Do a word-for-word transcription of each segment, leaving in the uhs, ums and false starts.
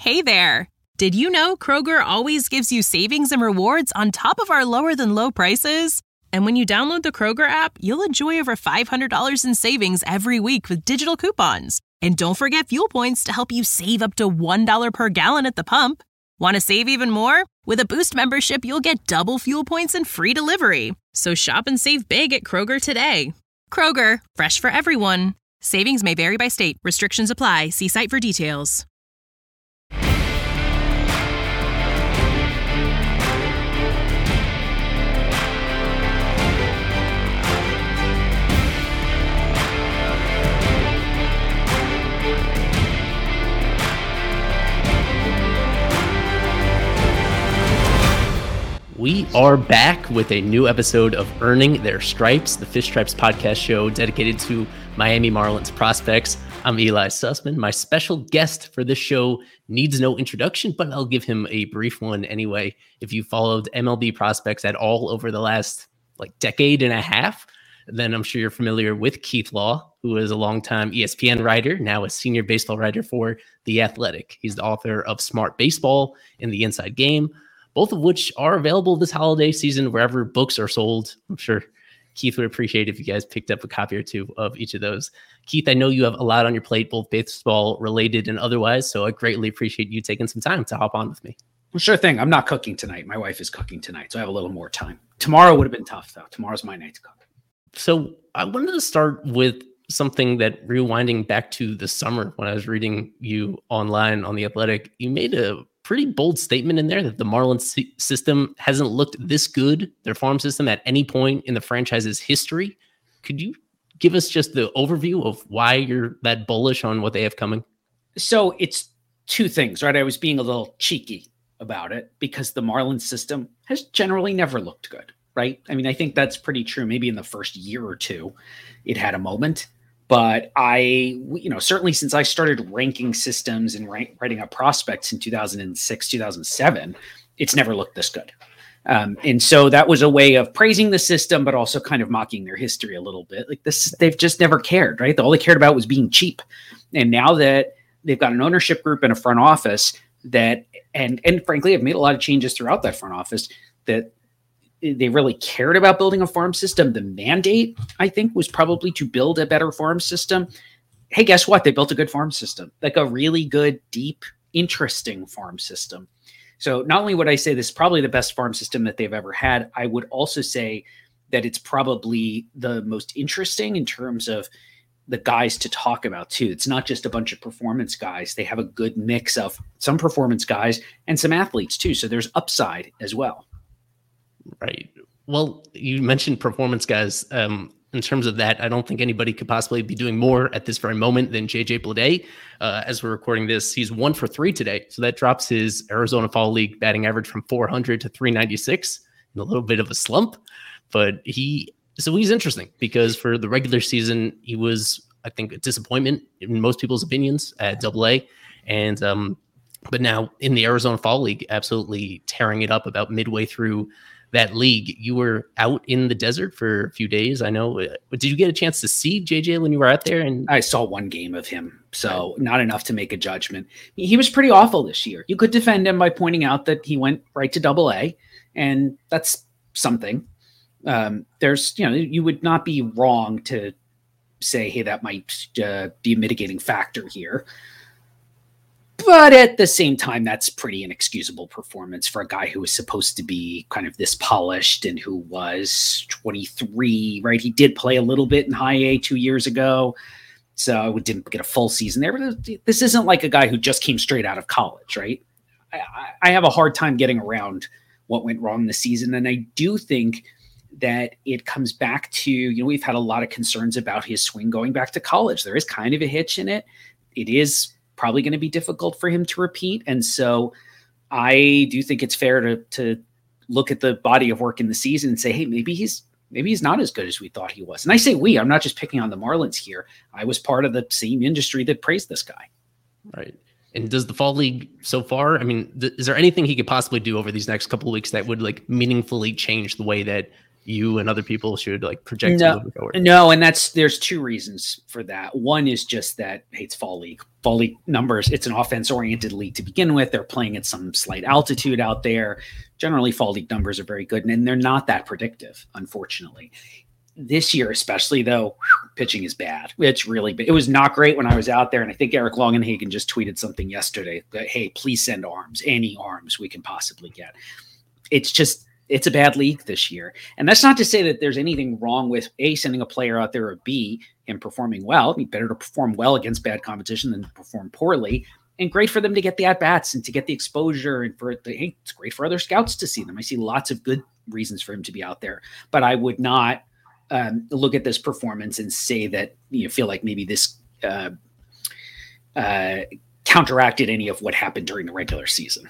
Hey there! Did you know Kroger always gives you savings and rewards on top of our lower-than-low prices? And when you download the Kroger app, you'll enjoy over five hundred dollars in savings every week with digital coupons. And don't forget fuel points to help you save up to one dollar per gallon at the pump. Want to save even more? With a Boost membership, you'll get double fuel points and free delivery. So shop and save big at Kroger today. Kroger, fresh for everyone. Savings may vary by state. Restrictions apply. See site for details. We are back with a new episode of Earning Their Stripes, the Fish Stripes podcast show dedicated to Miami Marlins prospects. I'm Eli Sussman. My special guest for this show needs no introduction, but I'll give him a brief one anyway. If you followed M L B prospects at all over the last like decade and a half, then I'm sure you're familiar with Keith Law, who is a longtime E S P N writer, now a senior baseball writer for The Athletic. He's the author of Smart Baseball and The Inside Game, both of which are available this holiday season wherever books are sold. I'm sure Keith would appreciate if you guys picked up a copy or two of each of those. Keith, I know you have a lot on your plate, both baseball related and otherwise, so I greatly appreciate you taking some time to hop on with me. Well, sure thing. I'm not cooking tonight. My wife is cooking tonight, so I have a little more time. Tomorrow would have been tough, though. Tomorrow's my night to cook. So I wanted to start with something that, rewinding back to the summer when I was reading you online on The Athletic, you made a pretty bold statement in there that the Marlins system hasn't looked this good, their farm system, at any point in the franchise's history. Could you give us just the overview of why you're that bullish on what they have coming? So it's two things, right? I was being a little cheeky about it because the Marlins system has generally never looked good, right? I mean, I think that's pretty true. Maybe in the first year or two, it had a moment. But I, you know, certainly since I started ranking systems and rank, writing up prospects in two thousand six, two thousand seven, it's never looked this good. Um, and so that was a way of praising the system, but also kind of mocking their history a little bit. Like this, they've just never cared, right? All they cared about was being cheap. And now that they've got an ownership group and a front office that, and, and frankly, have made a lot of changes throughout that front office that they really cared about building a farm system. The mandate, I think, was probably to build a better farm system. Hey, guess what? They built a good farm system, like a really good, deep, interesting farm system. So not only would I say this is probably the best farm system that they've ever had, I would also say that it's probably the most interesting in terms of the guys to talk about too. It's not just a bunch of performance guys. They have a good mix of some performance guys and some athletes too. So there's upside as well. Right. Well, you mentioned performance guys. Um, in terms of that, I don't think anybody could possibly be doing more at this very moment than J J Bleday. Uh, as we're recording this, he's one for three today. So that drops his Arizona Fall League batting average from four hundred to three ninety-six in a little bit of a slump. But he, so he's interesting because for the regular season, he was, I think, a disappointment in most people's opinions at Double A. And, um, but now in the Arizona Fall League, absolutely tearing it up about midway through that league. You were out in the desert for a few days, I know. Did you get a chance to see J J when you were out there? And I saw one game of him, so not enough to make a judgment. He was pretty awful this year. You could defend him by pointing out that he went right to Double A, and that's something. Um, there's, you know, you would not be wrong to say, hey, that might uh, be a mitigating factor here. But at the same time, that's pretty inexcusable performance for a guy who was supposed to be kind of this polished and who was twenty-three, right? He did play a little bit in high A two years ago, so we didn't get a full season there. But this isn't like a guy who just came straight out of college, right? I, I have a hard time getting around what went wrong this season. And I do think that it comes back to, you know, we've had a lot of concerns about his swing going back to college. There is kind of a hitch in it. It is probably going to be difficult for him to repeat. And so I do think it's fair to, to look at the body of work in the season and say, hey, maybe he's, maybe he's not as good as we thought he was. And I say we, I'm not just picking on the Marlins here. I was part of the same industry that praised this guy. Right. And does the Fall League so far, I mean, th- is there anything he could possibly do over these next couple of weeks that would like meaningfully change the way that you and other people should like project no, moving forward? No, and that's there's two reasons for that. One is just that hey, it's fall league. Fall league numbers, it's an offense-oriented league to begin with. They're playing at some slight altitude out there. Generally, fall league numbers are very good, and, and they're not that predictive, unfortunately. This year, especially though, pitching is bad. It's really bad. It was not great when I was out there, and I think Eric Longenhagen just tweeted something yesterday that, hey, please send arms, any arms we can possibly get. It's just, it's a bad league this year. And that's not to say that there's anything wrong with A, sending a player out there, or B, him performing well. It'd be better to perform well against bad competition than to perform poorly. And great for them to get the at-bats and to get the exposure, and for it to, hey, it's great for other scouts to see them. I see lots of good reasons for him to be out there, but I would not um, look at this performance and say that, you know, feel like maybe this uh, uh, counteracted any of what happened during the regular season.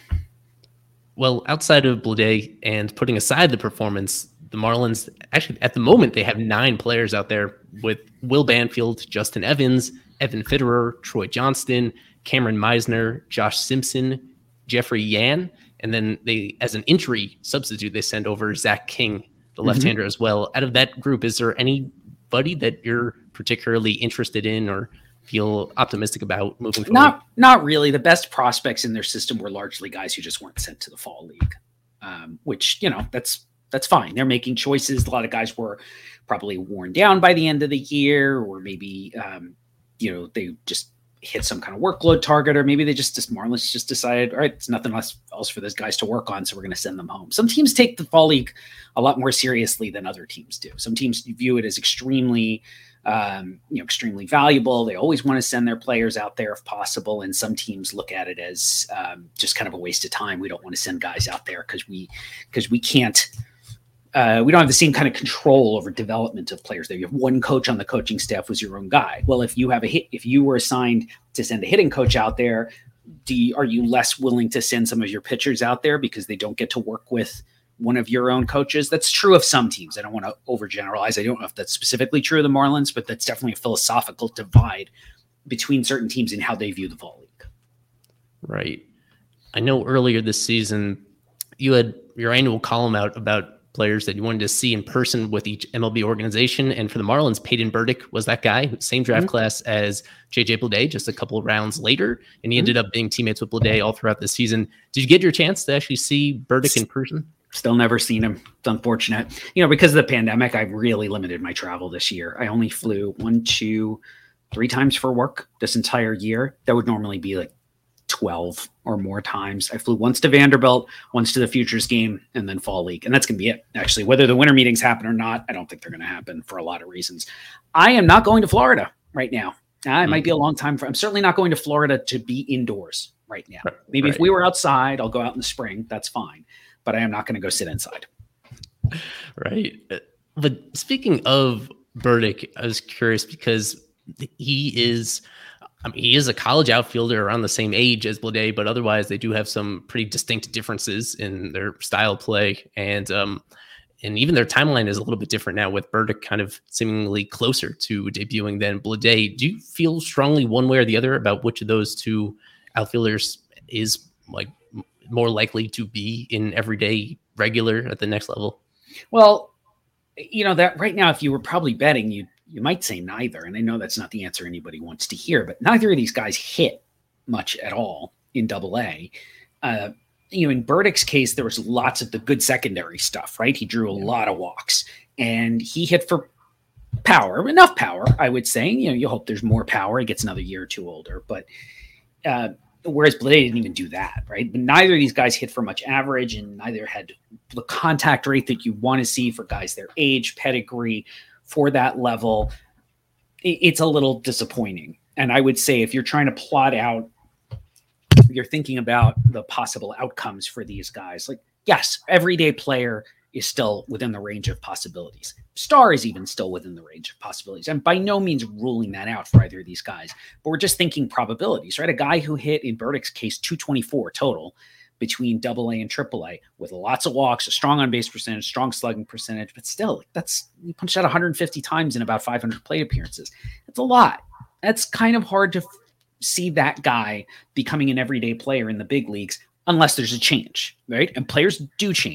Well, outside of Bleday and putting aside the performance, the Marlins, actually, at the moment, they have nine players out there with Will Banfield, Justin Evans, Evan Fitterer, Troy Johnston, Cameron Meisner, Josh Simpson, Jeffrey Yan, and then they, as an injury substitute, they send over Zach King, the left-hander mm-hmm. as well. Out of that group, is there anybody that you're particularly interested in or feel optimistic about moving forward? Not, not really. The best prospects in their system were largely guys who just weren't sent to the fall league, um, which, you know, that's, that's fine. They're making choices. A lot of guys were probably worn down by the end of the year, or maybe, um, you know, they just hit some kind of workload target, or maybe they just, just Marlins just decided, all right, it's nothing else, else for those guys to work on, so we're going to send them home. Some teams take the fall league a lot more seriously than other teams do. Some teams view it as extremely, um, you know, extremely valuable. They always want to send their players out there if possible. And some teams look at it as um, just kind of a waste of time. We don't want to send guys out there because we, because we can't, Uh, we don't have the same kind of control over development of players there. You have one coach on the coaching staff who's your own guy. Well, if you have a hit, if you were assigned to send a hitting coach out there, do you, are you less willing to send some of your pitchers out there because they don't get to work with one of your own coaches? That's true of some teams. I don't want to overgeneralize. I don't know if that's specifically true of the Marlins, but that's definitely a philosophical divide between certain teams and how they view the fall league. Right. I know earlier this season, you had your annual column out about players that you wanted to see in person with each M L B organization. And for the Marlins, Peyton Burdick was that guy, same draft mm-hmm. class as J J Bleday, just a couple of rounds later. And he mm-hmm. ended up being teammates with Bleday all throughout the season. Did you get your chance to actually see Burdick in person? Still never seen him. It's unfortunate. You know, because of the pandemic, I've really limited my travel this year. I only flew one, two, three times for work this entire year. That would normally be like twelve or more times. I flew once to Vanderbilt, once to the Futures game, and then fall league. And that's going to be it. Actually, whether the winter meetings happen or not, I don't think they're going to happen for a lot of reasons. I am not going to Florida right now. Uh, it mm. might be a long time for, I'm certainly not going to Florida to be indoors right now. Right. Maybe right. if we were outside, I'll go out in the spring. That's fine. But I am not going to go sit inside. Right. But speaking of Burdick, I was curious because he is, I mean, he is a college outfielder around the same age as Bleday, but otherwise they do have some pretty distinct differences in their style of play. And, um, and even their timeline is a little bit different now, with Burdick kind of seemingly closer to debuting than Bleday. Do you feel strongly one way or the other about which of those two outfielders is like more likely to be in everyday regular at the next level? Well, you know, that right now, if you were probably betting, you you might say neither. And I know that's not the answer anybody wants to hear, but neither of these guys hit much at all in Double A. Uh, you know, in Burdick's case, there was lots of the good secondary stuff, right? He drew a yeah. lot of walks, and he hit for power, enough power, I would say. You know, you hope there's more power. He gets another year or two older, but uh, whereas Bleday didn't even do that, right? But neither of these guys hit for much average, and neither had the contact rate that you want to see for guys their age, pedigree, for that level. It's a little disappointing. And I would say if you're trying to plot out, you're thinking about the possible outcomes for these guys, like, yes, everyday player is still within the range of possibilities. Star is even still within the range of possibilities. And by no means ruling that out for either of these guys, but we're just thinking probabilities, right? A guy who hit, in Burdick's case, two twenty-four total between Double A and Triple A, with lots of walks, a strong on-base percentage, strong slugging percentage, but still, that's, you punched out one hundred fifty times in about five hundred plate appearances. That's a lot. That's kind of hard to f- see that guy becoming an everyday player in the big leagues unless there's a change, right? And players do change.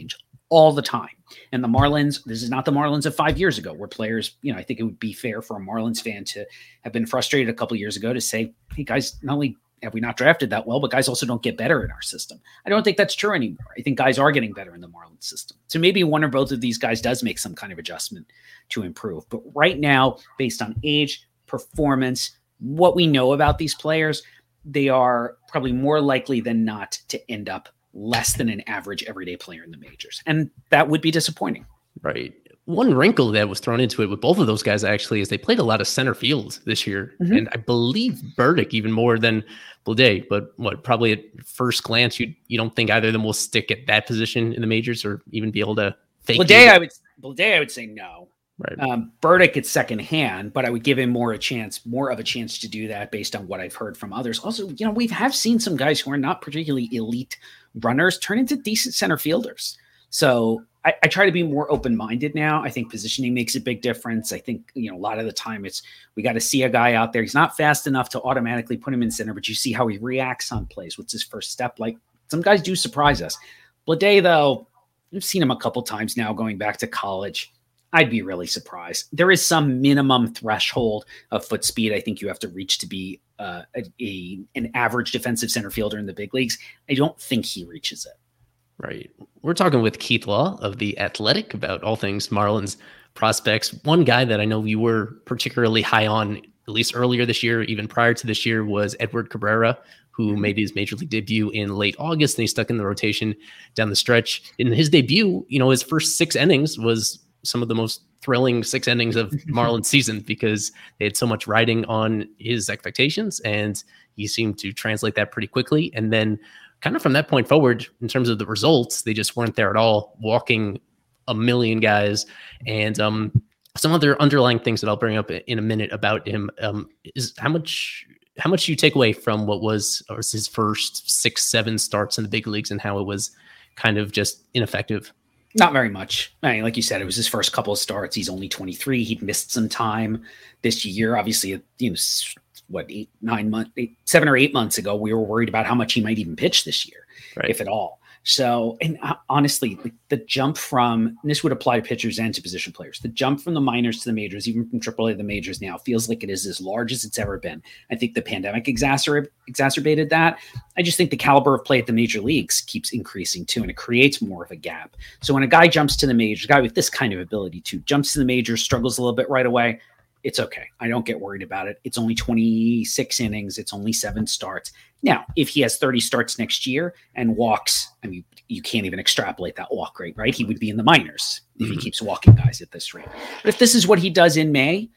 all the time. And the Marlins, this is not the Marlins of five years ago where players, you know, I think it would be fair for a Marlins fan to have been frustrated a couple of years ago to say, hey guys, not only have we not drafted that well, but guys also don't get better in our system. I don't think that's true anymore. I think guys are getting better in the Marlins system. So maybe one or both of these guys does make some kind of adjustment to improve. But right now, based on age, performance, what we know about these players, they are probably more likely than not to end up less than an average everyday player in the majors. And that would be disappointing. Right. One wrinkle that was thrown into it with both of those guys actually is they played a lot of center field this year. Mm-hmm. And I believe Burdick even more than Bleday, but what probably at first glance, you you don't think either of them will stick at that position in the majors or even be able to fake Bleday, I would Bleday, I would say no. Right. Um, Burdick at second hand, but I would give him more a chance, more of a chance to do that based on what I've heard from others. Also, you know, we have seen some guys who are not particularly elite runners turn into decent center fielders. So I, I try to be more open-minded now. I think positioning makes a big difference. I think, you know, a lot of the time it's, we got to see a guy out there. He's not fast enough to automatically put him in center, but you see how he reacts on plays. What's his first step like? Some guys do surprise us. Bleday, though, I've seen him a couple times now going back to college. I'd be really surprised. There is some minimum threshold of foot speed I think you have to reach to be uh, a, a an average defensive center fielder in the big leagues. I don't think he reaches it. Right. We're talking with Keith Law of The Athletic about all things Marlins prospects. One guy that I know you were particularly high on, at least earlier this year, even prior to this year, was Edward Cabrera, who made his major league debut in late August, and he stuck in the rotation down the stretch. In his debut, you know, his first six innings was some of the most thrilling six innings of Marlins season because they had so much riding on his expectations, and he seemed to translate that pretty quickly. And then kind of from that point forward, in terms of the results, they just weren't there at all, walking a million guys. And um, some other underlying things that I'll bring up in a minute about him um, is how much how much you take away from what was, or was his first six, seven starts in the big leagues and how it was kind of just ineffective. Not very much. I mean, like you said, it was his first couple of starts. He's only twenty-three. He'd missed some time this year. Obviously, you know, what, eight, nine months, eight, seven or eight months ago, we were worried about how much he might even pitch this year, right, if at all. So, and uh, honestly, like the jump from, and this would apply to pitchers and to position players, the jump from the minors to the majors, even from triple A to the majors now, feels like it is as large as it's ever been. I think the pandemic exacerb- exacerbated that. I just think the caliber of play at the major leagues keeps increasing too, and it creates more of a gap. So when a guy jumps to the majors, a guy with this kind of ability to jumps to the majors, struggles a little bit right away, it's okay. I don't get worried about it. It's only twenty-six innings. It's only seven starts. Now, if he has thirty starts next year and walks, I mean, you can't even extrapolate that walk rate, right? He would be in the minors if he keeps walking guys at this rate. But if this is what he does in May,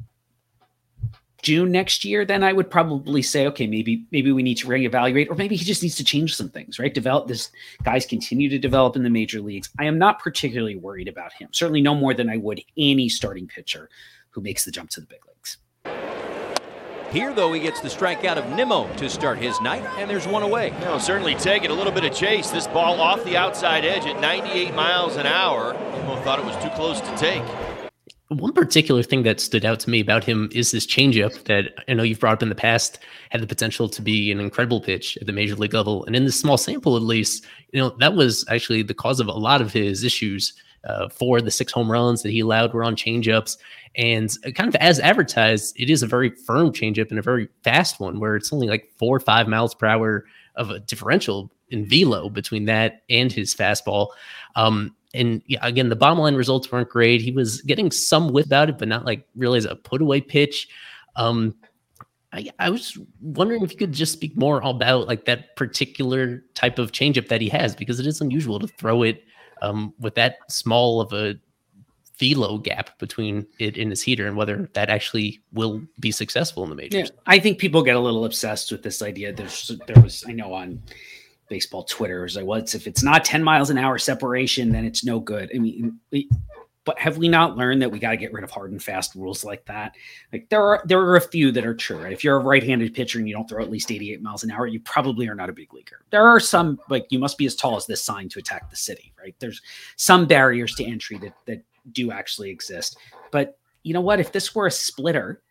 June next year, then I would probably say, okay, maybe maybe we need to reevaluate, or maybe he just needs to change some things, right? Develop this. Guys continue to develop in the major leagues. I am not particularly worried about him. Certainly no more than I would any starting pitcher who makes the jump to the big leagues. Here, though, he gets the strikeout of Nimmo to start his night, and there's one away. He'll certainly take it. A little bit of chase. This ball off the outside edge at ninety-eight miles an hour. Nimmo thought it was too close to take. One particular thing that stood out to me about him is this changeup that I know you've brought up in the past, had the potential to be an incredible pitch at the major league level. And in this small sample, at least, you know, that was actually the cause of a lot of his issues. Uh, for the six home runs that he allowed were on changeups, and kind of as advertised, it is a very firm changeup and a very fast one where it's only like four or five miles per hour of a differential in velo between that and his fastball. Um, and yeah, again, the bottom line results weren't great. He was getting some whip about it, but not like really as a put away pitch. Um, I, I was wondering if you could just speak more about like that particular type of changeup that he has, because it is unusual to throw it Um, with that small of a velo gap between it and his heater, and whether that actually will be successful in the majors. Yeah, I think people get a little obsessed with this idea. There's, there was, I know on baseball Twitter, it was like, well, it's, if it's not ten miles an hour separation, then it's no good. I mean, we, but have we not learned that we got to get rid of hard and fast rules like that? Like there are, there are a few that are true, right? If you're a right-handed pitcher and you don't throw at least eighty-eight miles an hour, you probably are not a big leaguer. There are some, like you must be as tall as this sign to attack the city, right? There's some barriers to entry that, that do actually exist. But you know what? If this were a splitter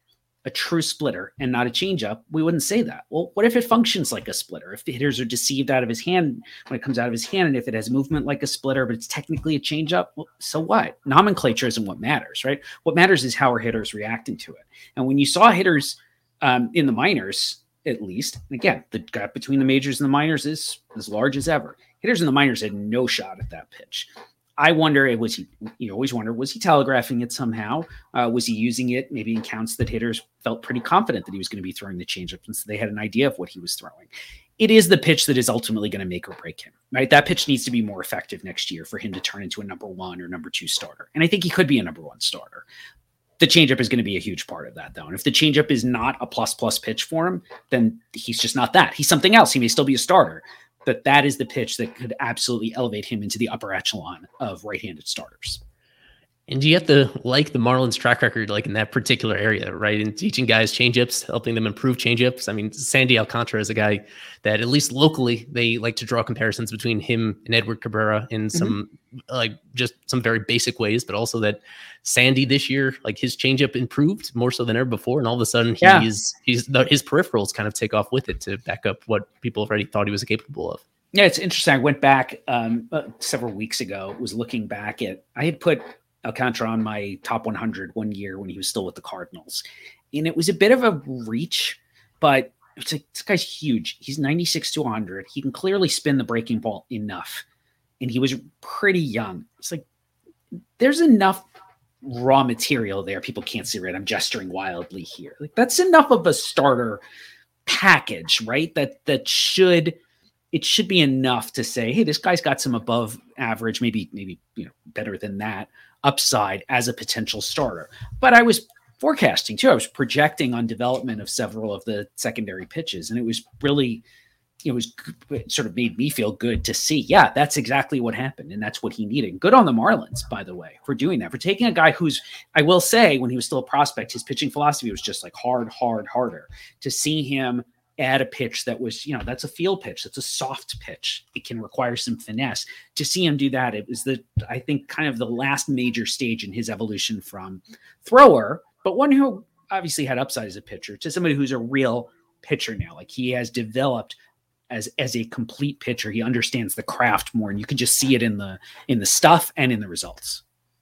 a true splitter and not a changeup, we wouldn't say that. Well, what if it functions like a splitter? If the hitters are deceived out of his hand when it comes out of his hand, and if it has movement like a splitter, but it's technically a changeup, well, so what? Nomenclature isn't what matters, right? What matters is how are hitters reacting to it. And when you saw hitters um, in the minors, at least, and again, the gap between the majors and the minors is as large as ever. Hitters in the minors had no shot at that pitch. I wonder, was he, you always wonder, was he telegraphing it somehow? Uh, was he using it maybe in counts that hitters felt pretty confident that he was going to be throwing the changeup, and so they had an idea of what he was throwing? It is the pitch that is ultimately going to make or break him, right? That pitch needs to be more effective next year for him to turn into a number one or number two starter. And I think he could be a number one starter. The changeup is going to be a huge part of that, though. And if the changeup is not a plus plus pitch for him, then he's just not that. He's something else. He may still be a starter, but that is the pitch that could absolutely elevate him into the upper echelon of right-handed starters. And you have to like the Marlins track record, like in that particular area, right? In teaching guys changeups, helping them improve changeups. I mean, Sandy Alcantara is a guy that at least locally, they like to draw comparisons between him and Edward Cabrera in some mm-hmm. like just some very basic ways, but also that Sandy this year, like his changeup improved more so than ever before. And all of a sudden yeah. he's, he's his peripherals kind of take off with it to back up what people already thought he was capable of. Yeah, it's interesting. I went back um, uh, several weeks ago, was looking back at, I had put Alcantara on my top one hundred one year when he was still with the Cardinals. And it was a bit of a reach, but it's like, this guy's huge. He's ninety-six to one hundred. He can clearly spin the breaking ball enough. And he was pretty young. It's like, there's enough raw material there. People can't see, right? I'm gesturing wildly here. Like, that's enough of a starter package, right? That, that should, it should be enough to say, hey, this guy's got some above average, maybe, maybe, you know, better than that upside as a potential starter. But I was forecasting too. I was projecting on development of several of the secondary pitches. And it was really, it was it sort of made me feel good to see, yeah, that's exactly what happened. And that's what he needed. Good on the Marlins, by the way, for doing that, for taking a guy who's, I will say, when he was still a prospect, his pitching philosophy was just like hard, hard, harder. To see him add a pitch that was, you know, that's a field pitch. That's a soft pitch. It can require some finesse. To see him do that, it was the, I think, kind of the last major stage in his evolution from thrower, but one who obviously had upside as a pitcher, to somebody who's a real pitcher now. Like, he has developed as, as a complete pitcher. He understands the craft more, and you can just see it in the, in the stuff and in the results.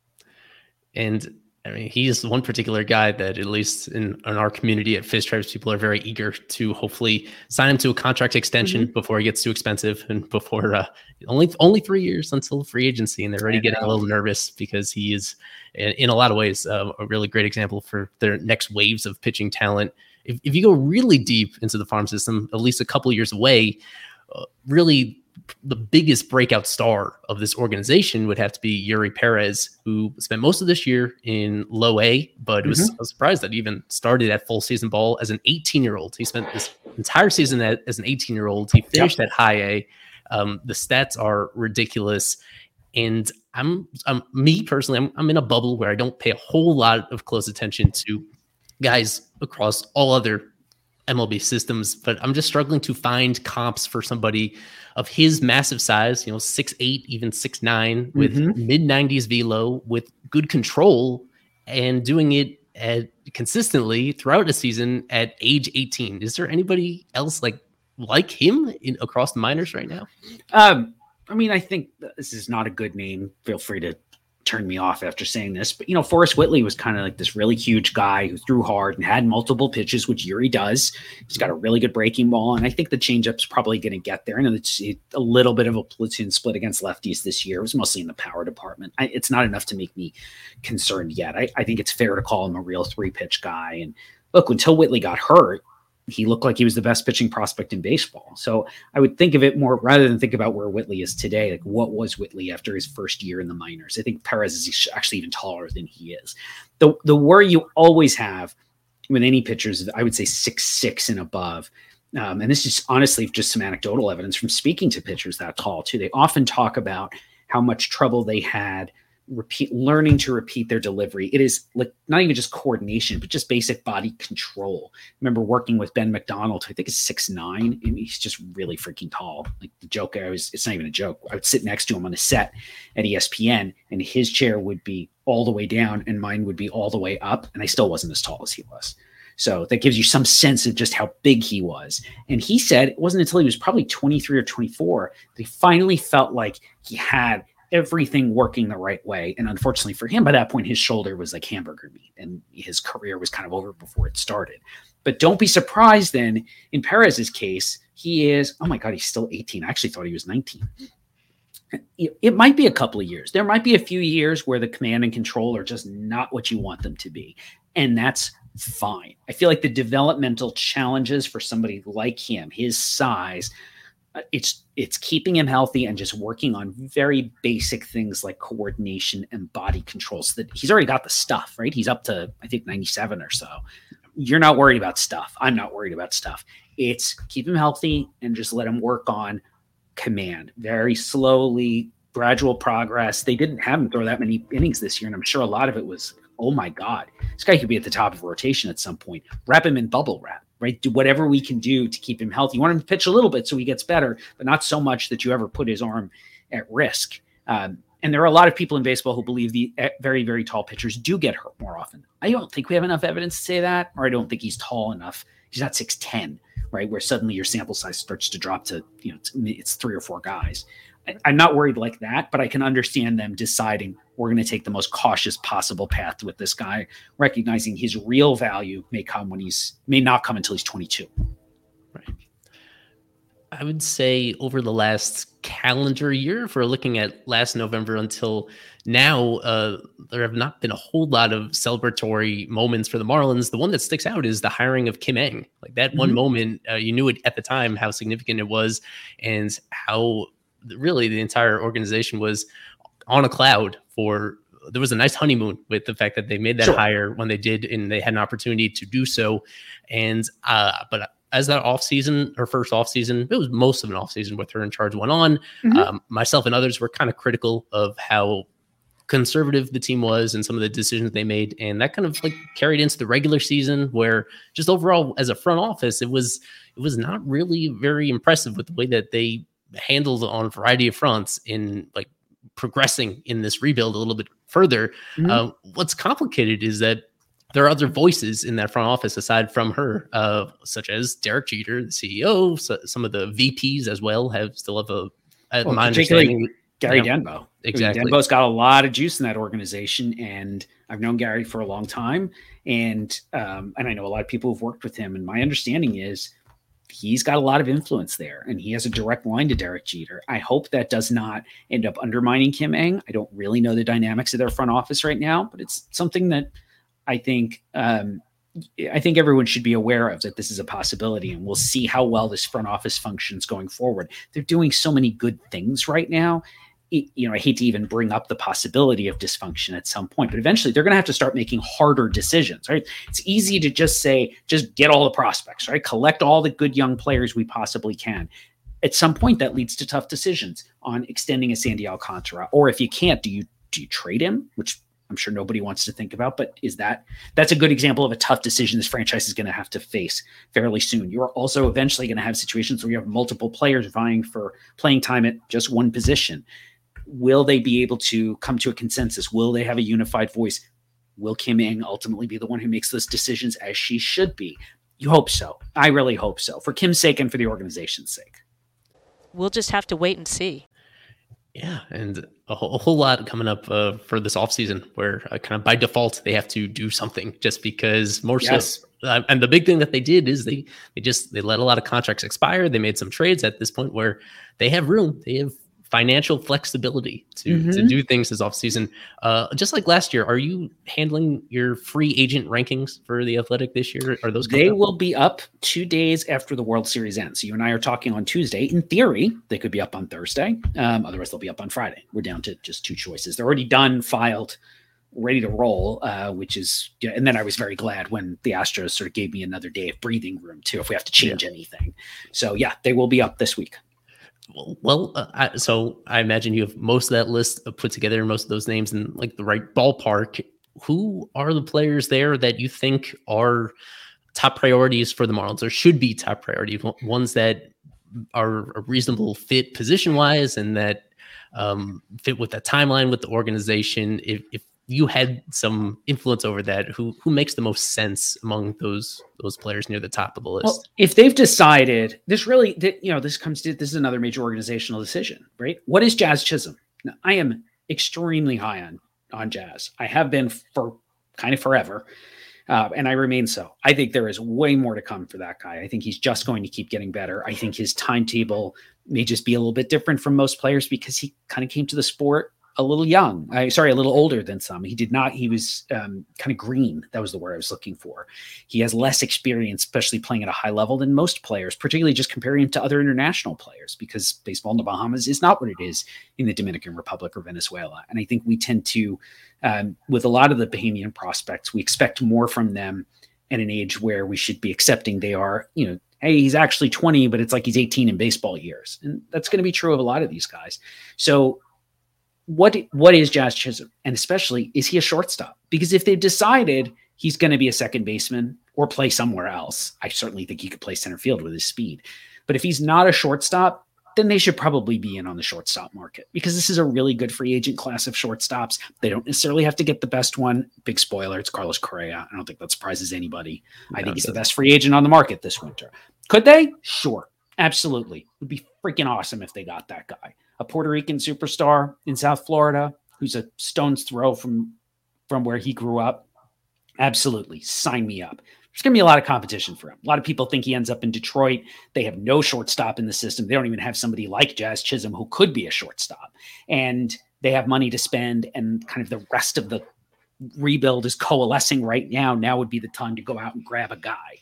And I mean, he's one particular guy that, at least in, in our community at Fish Tribes, people are very eager to hopefully sign him to a contract extension mm-hmm. before he gets too expensive, and before uh, only only three years until free agency, and they're already getting a little nervous because he is, in, in a lot of ways, uh, a really great example for their next waves of pitching talent. If, if you go really deep into the farm system, at least a couple of years away, uh, really the biggest breakout star of this organization would have to be Yuri Perez, who spent most of this year in low A, but mm-hmm. was, I was surprised that he even started at full season ball as an eighteen year old. He spent this entire season at, as an eighteen year old. He finished yep. at high A. Um, the stats are ridiculous. And I'm, I'm me personally, I'm, I'm in a bubble where I don't pay a whole lot of close attention to guys across all other M L B systems, but I'm just struggling to find comps for somebody of his massive size, you know, six eight, even six nine, with mm-hmm. mid nineties velo, with good control, and doing it at consistently throughout the season at age eighteen. Is there anybody else like like him in across the minors right now? Um, I mean, I think this is not a good name. Feel free to turn me off after saying this, but you know, Forrest Whitley was kind of like this really huge guy who threw hard and had multiple pitches, which Yuri does. He's got a really good breaking ball, and I think the changeup's probably going to get there. I know it's a little bit of a platoon split against lefties this year. It was mostly in the power department. I, it's not enough to make me concerned yet. I, I think it's fair to call him a real three pitch guy. And look, until Whitley got hurt, he looked like he was the best pitching prospect in baseball. So I would think of it more, rather than think about where Whitley is today, like what was Whitley after his first year in the minors? I think Perez is actually even taller than he is. The the worry you always have with any pitchers, I would say six six and above. Um, and this is honestly just some anecdotal evidence from speaking to pitchers that tall too. They often talk about how much trouble they had repeat learning to repeat their delivery. It is like not even just coordination, but just basic body control. I remember working with Ben McDonald, who I think is six nine, and he's just really freaking tall. Like the joke, I was, it's not even a joke. I would sit next to him on a set at E S P N, and his chair would be all the way down and mine would be all the way up. And I still wasn't as tall as he was. So that gives you some sense of just how big he was. And he said it wasn't until he was probably twenty-three or twenty-four that he finally felt like he had everything working the right way. And unfortunately for him, by that point, his shoulder was like hamburger meat and his career was kind of over before it started. But don't be surprised then in Perez's case, he is, oh my God, he's still eighteen. I actually thought he was nineteen. It, it might be a couple of years. There might be a few years where the command and control are just not what you want them to be. And that's fine. I feel like the developmental challenges for somebody like him, his size, it's it's keeping him healthy and just working on very basic things like coordination and body control, so that he's already got the stuff, right? He's up to, I think, ninety-seven or so. You're not worried about stuff. I'm not worried about stuff. It's keep him healthy and just let him work on command very slowly, gradual progress. They didn't have him throw that many innings this year, and I'm sure a lot of it was, oh my God, this guy could be at the top of rotation at some point. Wrap him in bubble wrap, right? Do whatever we can do to keep him healthy. You want him to pitch a little bit so he gets better, but not so much that you ever put his arm at risk. Um, and there are a lot of people in baseball who believe the very, very tall pitchers do get hurt more often. I don't think we have enough evidence to say that, or I don't think he's tall enough. He's not six ten, right? Where suddenly your sample size starts to drop to, you know, it's, it's three or four guys. I, I'm not worried like that, but I can understand them deciding we're going to take the most cautious possible path with this guy, recognizing his real value may come when he's, may not come until he's twenty-two. Right. I would say over the last calendar year, if we're looking at last November until now, uh, there have not been a whole lot of celebratory moments for the Marlins. The one that sticks out is the hiring of Kim Ng. Like that mm-hmm. one moment, uh, you knew it at the time how significant it was and how really the entire organization was on a cloud for. There was a nice honeymoon with the fact that they made that sure. hire when they did, and they had an opportunity to do so. And, uh, but as that offseason, her first offseason, it was most of an offseason with her in charge went on. Mm-hmm. Um, myself and others were kind of critical of how conservative the team was and some of the decisions they made. And that kind of like carried into the regular season, where just overall as a front office, it was, it was not really very impressive with the way that they handled on a variety of fronts in like progressing in this rebuild a little bit further. Mm-hmm. Uh, what's complicated is that there are other voices in that front office aside from her, uh, such as Derek Jeter, the C E O. So some of the V Ps as well have still have a, at well, my understanding, Gary you know, Denbo. Exactly. I mean, Denbo's got a lot of juice in that organization, and I've known Gary for a long time, and um, and I know a lot of people who've worked with him. And my understanding is he's got a lot of influence there, and he has a direct line to Derek Jeter. I hope that does not end up undermining Kim Ng. I don't really know the dynamics of their front office right now, but it's something that I think um, I think everyone should be aware of, that this is a possibility, and we'll see how well this front office functions going forward. They're doing so many good things right now. It, you know, I hate to even bring up the possibility of dysfunction at some point, but eventually they're going to have to start making harder decisions, right? It's easy to just say, just get all the prospects, right? Collect all the good young players we possibly can. At some point that leads to tough decisions on extending a Sandy Alcantara, or if you can't, do you, do you trade him? Which I'm sure nobody wants to think about, but is that, that's a good example of a tough decision this franchise is going to have to face fairly soon. You're also eventually going to have situations where you have multiple players vying for playing time at just one position. Will they be able to come to a consensus? Will they have a unified voice? Will Kim Ng ultimately be the one who makes those decisions, as she should be? You hope so. I really hope so, for Kim's sake and for the organization's sake. We'll just have to wait and see. Yeah, and a whole, a whole lot coming up uh, for this offseason, where uh, kind of by default they have to do something, just because more yes. so. Uh, and the big thing that they did is they they just they let a lot of contracts expire. They made some trades at this point where they have room. They have financial flexibility to, mm-hmm. to do things this offseason. Uh, just like last year, are you handling your free agent rankings for the Athletic this year? Are those They up? will be up two days after the World Series ends. So you and I are talking on Tuesday. In theory, they could be up on Thursday. Um, otherwise, they'll be up on Friday. We're down to just two choices. They're already done, filed, ready to roll, uh, which is, yeah, and then I was very glad when the Astros sort of gave me another day of breathing room too, if we have to change yeah. anything. So yeah, they will be up this week. Well, uh, I, so I imagine you have most of that list put together, most of those names in like the right ballpark. Who are the players there that you think are top priorities for the Marlins, or should be top priority, ones that are a reasonable fit position wise and that um, fit with that timeline with the organization? If, if you had some influence over that, who who makes the most sense among those those players near the top of the list? Well, if they've decided this really, you know, this comes to, this is another major organizational decision, right? What is Jazz Chisholm? Now, I am extremely high on, on Jazz. I have been for kind of forever. Uh, and I remain so. I think there is way more to come for that guy. I think he's just going to keep getting better. I think his timetable may just be a little bit different from most players because he kind of came to the sport a little young. I sorry, a little older than some. He did not, he was um, kind of green. That was the word I was looking for. He has less experience, especially playing at a high level than most players, particularly just comparing him to other international players, because baseball in the Bahamas is not what it is in the Dominican Republic or Venezuela. And I think we tend to, um, with a lot of the Bahamian prospects, we expect more from them at an age where we should be accepting they are, you know, hey, he's actually twenty, but it's like he's eighteen in baseball years. And that's going to be true of a lot of these guys. So What what is Jazz Chisholm? And especially, is he a shortstop? Because if they've decided he's going to be a second baseman or play somewhere else, I certainly think he could play center field with his speed. But if he's not a shortstop, then they should probably be in on the shortstop market, because this is a really good free agent class of shortstops. They don't necessarily have to get the best one. Big spoiler, it's Carlos Correa. I don't think that surprises anybody. I no, think he's the best free agent on the market this winter. Could they? Sure. Absolutely. It would be freaking awesome if they got that guy. A Puerto Rican superstar in South Florida who's a stone's throw from, from where he grew up. Absolutely. Sign me up. There's going to be a lot of competition for him. A lot of people think he ends up in Detroit. They have no shortstop in the system. They don't even have somebody like Jazz Chisholm who could be a shortstop. And they have money to spend, and kind of the rest of the rebuild is coalescing right now. Now would be the time to go out and grab a guy.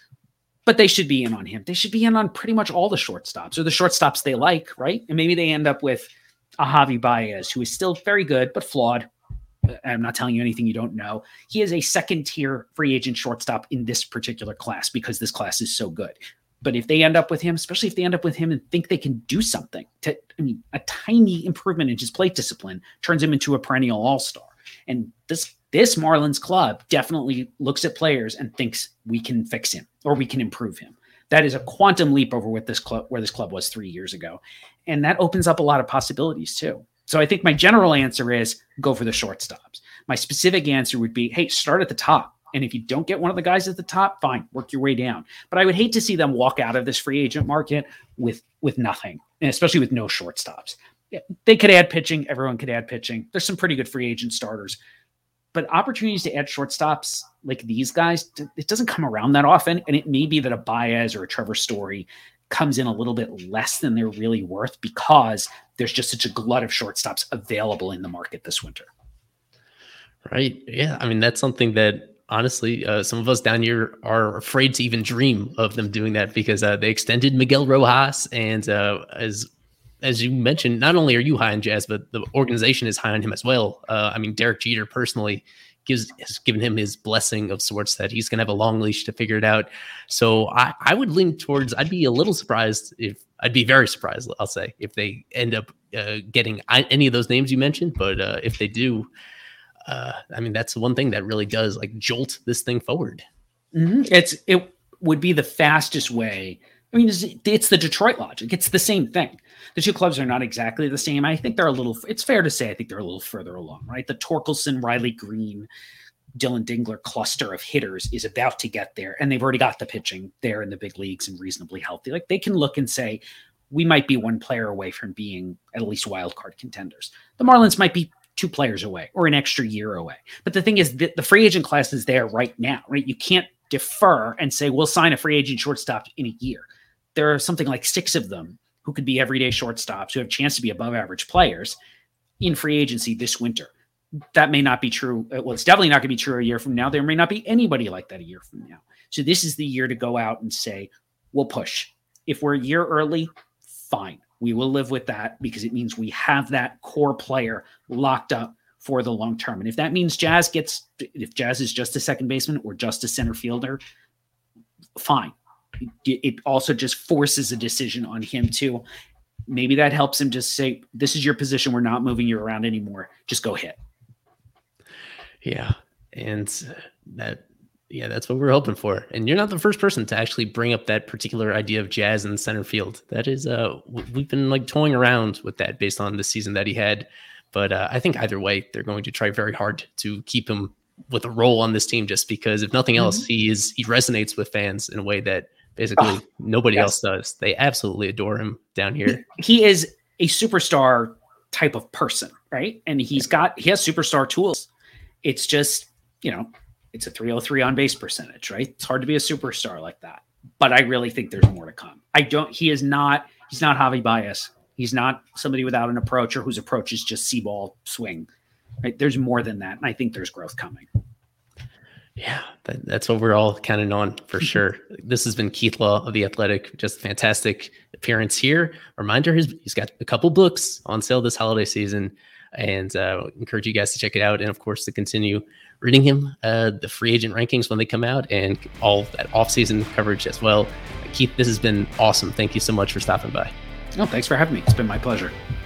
But they should be in on him. They should be in on pretty much all the shortstops, or the shortstops they like, right? And maybe they end up with a Javi Baez, who is still very good, but flawed. I'm not telling you anything you don't know. He is a second-tier free agent shortstop in this particular class because this class is so good. But if they end up with him, especially if they end up with him and think they can do something, to, I mean, a tiny improvement in his plate discipline turns him into a perennial all-star. And this This Marlins club definitely looks at players and thinks we can fix him or we can improve him. That is a quantum leap over what this club, where this club was three years ago. And that opens up a lot of possibilities too. So I think my general answer is go for the shortstops. My specific answer would be, hey, start at the top. And if you don't get one of the guys at the top, fine, work your way down. But I would hate to see them walk out of this free agent market with, with nothing, and especially with no shortstops. They could add pitching. Everyone could add pitching. There's some pretty good free agent starters. But opportunities to add shortstops like these guys, it doesn't come around that often. And it may be that a Baez or a Trevor Story comes in a little bit less than they're really worth because there's just such a glut of shortstops available in the market this winter. Right. Yeah. I mean, that's something that honestly, uh, some of us down here are afraid to even dream of them doing that, because uh, they extended Miguel Rojas. And uh, as As you mentioned, not only are you high on Jazz, but the organization is high on him as well. Uh, I mean, Derek Jeter personally gives has given him his blessing of sorts that he's going to have a long leash to figure it out. So I, I would lean towards, I'd be a little surprised if, I'd be very surprised, I'll say, if they end up uh, getting any of those names you mentioned. But uh, if they do, uh, I mean, that's the one thing that really does like jolt this thing forward. Mm-hmm. It's It would be the fastest way. I mean, it's, it's the Detroit logic. It's the same thing. The two clubs are not exactly the same. I think they're a little, it's fair to say, I think they're a little further along, right? The Torkelson, Riley Green, Dylan Dingler cluster of hitters is about to get there. And they've already got the pitching there in the big leagues and reasonably healthy. Like they can look and say, we might be one player away from being at least wild card contenders. The Marlins might be two players away or an extra year away. But the thing is that the free agent class is there right now, right? You can't defer and say, we'll sign a free agent shortstop in a year. There are something like six of them who could be everyday shortstops who have a chance to be above average players in free agency this winter. That may not be true. Well, it's definitely not going to be true a year from now. There may not be anybody like that a year from now. So this is the year to go out and say, we'll push. If we're a year early, fine. We will live with that because it means we have that core player locked up for the long term. And if that means Jazz gets, if Jazz is just a second baseman or just a center fielder, fine. It also just forces a decision on him too. Maybe that helps him just say, this is your position. We're not moving you around anymore. Just go hit. Yeah. And that, yeah, that's what we're hoping for. And you're not the first person to actually bring up that particular idea of Jazz in the center field. That is, uh, we've been like toying around with that based on the season that he had. But uh, I think either way, they're going to try very hard to keep him with a role on this team, just because if nothing else, mm-hmm. he is he resonates with fans in a way that basically oh, nobody yes. else does. They absolutely adore him down here. He is a superstar type of person, right? And he's got he has superstar tools. It's just, you know, it's a three oh three on base percentage, right? It's hard to be a superstar like that. But I really think there's more to come. I don't. He is not. He's not Javi Baez. He's not somebody without an approach or whose approach is just see ball swing. Right? There's more than that, and I think there's growth coming. Yeah, that, that's what we're all counting on for sure. This has been Keith Law of The Athletic. Just fantastic appearance here. Reminder: he's, he's got a couple books on sale this holiday season, and uh, encourage you guys to check it out, and of course to continue reading him uh, the free agent rankings when they come out, and all that off-season coverage as well. Keith, this has been awesome. Thank you so much for stopping by. No, thanks for having me. It's been my pleasure.